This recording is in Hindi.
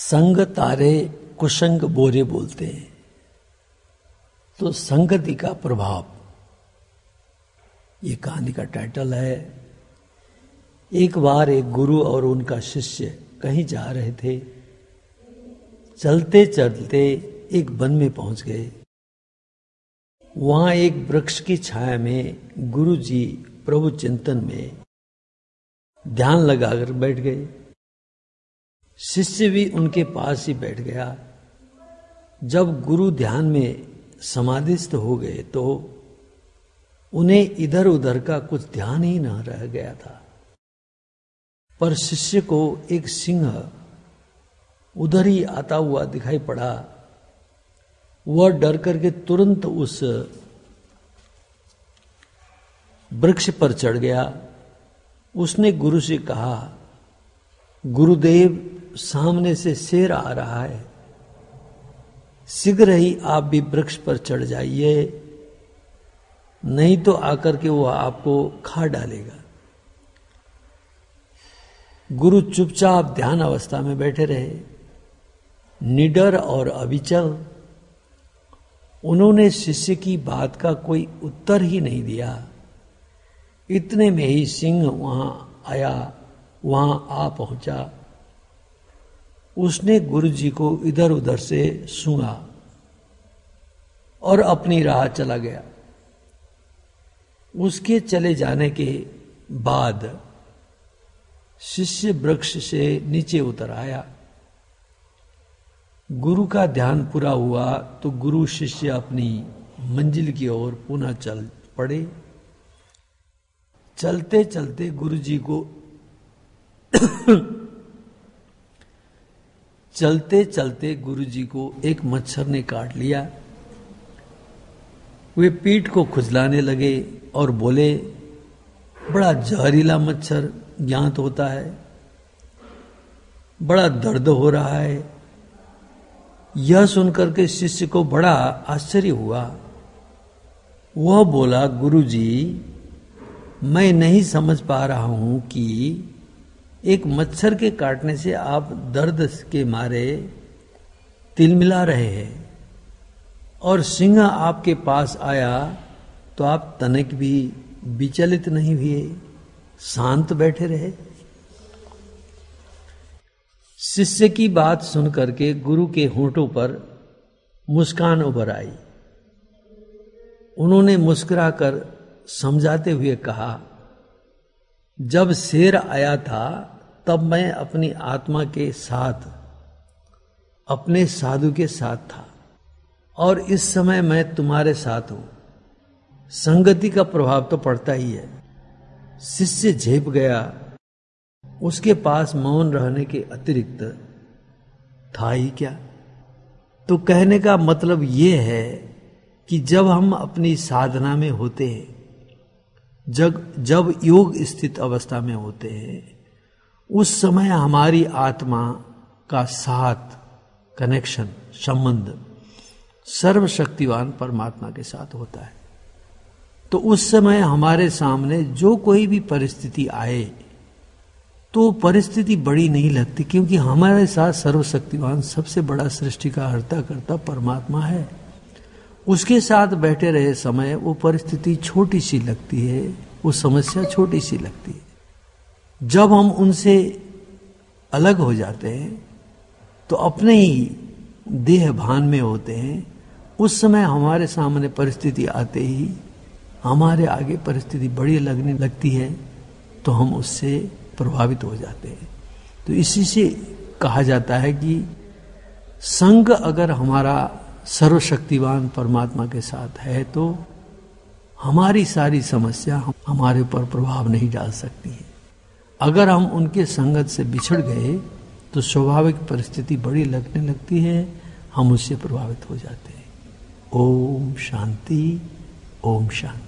संग तारे कुसंग बोरे बोलते हैं। तो संगति का प्रभाव, ये कहानी का टाइटल है। एक बार एक गुरु और उनका शिष्य कहीं जा रहे थे। चलते चलते एक वन में पहुंच गए। वहां एक वृक्ष की छाया में गुरु जी प्रभु चिंतन में ध्यान लगाकर बैठ गए। शिष्य भी उनके पास ही बैठ गया। जब गुरु ध्यान में समाधिस्थ हो गए तो उन्हें इधर उधर का कुछ ध्यान ही न रह गया था। पर शिष्य को एक सिंह उधर ही आता हुआ दिखाई पड़ा। वह डर करके तुरंत उस वृक्ष पर चढ़ गया। उसने गुरु से कहा, गुरुदेव, सामने से शेर आ रहा है, शीघ्र ही आप भी वृक्ष पर चढ़ जाइए, नहीं तो आकर के वो आपको खा डालेगा। गुरु चुपचाप ध्यान अवस्था में बैठे रहे, निडर और अविचल। उन्होंने शिष्य की बात का कोई उत्तर ही नहीं दिया। इतने में ही सिंह वहां आया, वहां आ पहुंचा। उसने गुरु जी को इधर उधर से सूंघा और अपनी राह चला गया। उसके चले जाने के बाद शिष्य वृक्ष से नीचे उतर आया। गुरु का ध्यान पूरा हुआ तो गुरु शिष्य अपनी मंजिल की ओर पुनः चल पड़े। चलते चलते गुरु जी को चलते चलते गुरु जी को एक मच्छर ने काट लिया। वे पीठ को खुजलाने लगे और बोले, बड़ा जहरीला मच्छर ज्ञात होता है, बड़ा दर्द हो रहा है। यह सुनकर के शिष्य को बड़ा आश्चर्य हुआ। वह बोला, गुरु जी, मैं नहीं समझ पा रहा हूं कि एक मच्छर के काटने से आप दर्द के मारे तिलमिला रहे हैं और सिंह आपके पास आया तो आप तनिक भी विचलित नहीं हुए, शांत बैठे रहे। शिष्य की बात सुनकर के गुरु के होंठों पर मुस्कान उभर आई। उन्होंने मुस्कुराकर समझाते हुए कहा, जब शेर आया था तब मैं अपनी आत्मा के साथ, अपने साधु के साथ था और इस समय मैं तुम्हारे साथ हूं। संगति का प्रभाव तो पड़ता ही है। शिष्य झेप गया। उसके पास मौन रहने के अतिरिक्त था ही क्या। तो कहने का मतलब यह है कि जब हम अपनी साधना में होते हैं, जब योग स्थित अवस्था में होते हैं, उस समय हमारी आत्मा का साथ, कनेक्शन, संबंध सर्वशक्तिवान परमात्मा के साथ होता है। तो उस समय हमारे सामने जो कोई भी परिस्थिति आए तो परिस्थिति बड़ी नहीं लगती, क्योंकि हमारे साथ सर्वशक्तिवान सबसे बड़ा सृष्टि का हर्ता करता परमात्मा है। उसके साथ बैठे रहे समय वो परिस्थिति छोटी सी लगती है, वो समस्या छोटी सी लगती है। जब हम उनसे अलग हो जाते हैं तो अपने ही देह भान में होते हैं, उस समय हमारे सामने परिस्थिति आते ही हमारे आगे परिस्थिति बड़ी लगने लगती है तो हम उससे प्रभावित हो जाते हैं। तो इसी से कहा जाता है कि संग अगर हमारा सर्वशक्तिवान परमात्मा के साथ है तो हमारी सारी समस्या हमारे ऊपर प्रभाव नहीं डाल सकती है। अगर हम उनके संगत से बिछड़ गए तो स्वाभाविक परिस्थिति बड़ी लगने लगती है, हम उससे प्रभावित हो जाते हैं। ओम शांति, ओम शांति।